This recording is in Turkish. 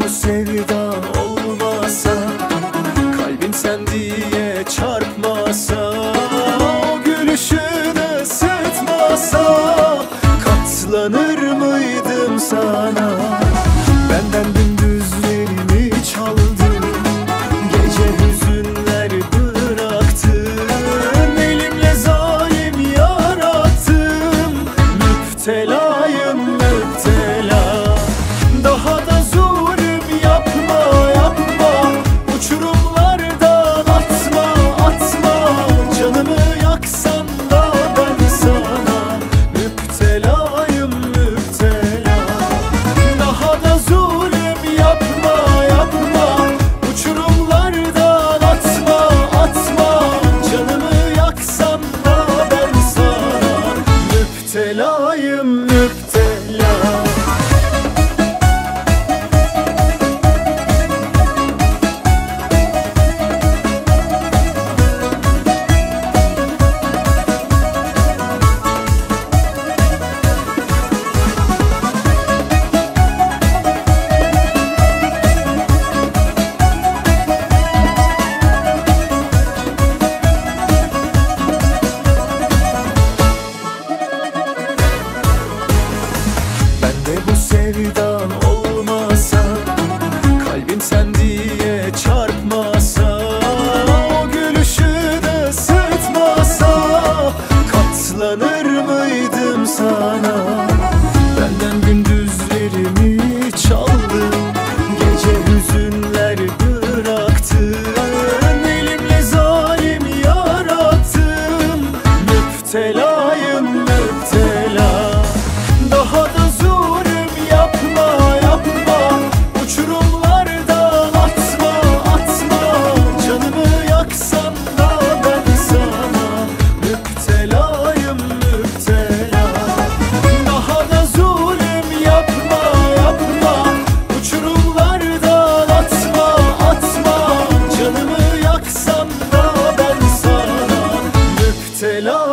bu sevda olmasa, kalbim sen diye çarpmasa, o gülüşünü sıtmasa, katlanır mıydım sana? Benden gündüzlerimi çaldın, gece hüzünler bıraktın, elimle zalim yarattım. Müptelayım müptela, daha da zulüm yapma yapma, uçurumlardan atma atma, canımı yaksan da ben sana müptelayım müptela. Daha da zulüm yapma yapma, uçurumlardan atma atma, canımı yaksan da ben sana müptelayım müptela. Bu sevdan olmasa, kalbim sen diye çarpmasa, o gülüşünü sıtmasa, katlanır mıydım sana? Benden gündüzlerimi çaldın, gece hüzünler bıraktın, elimle zalim yarattım. Müptelayım müptela, daha da yapma yapma, uçurumlardan atma atma, canımı yaksan da ben sana müptelayım müptela. Daha da zulüm yapma yapma, uçurumlardan atma atma, canımı yaksan da ben sana müptela.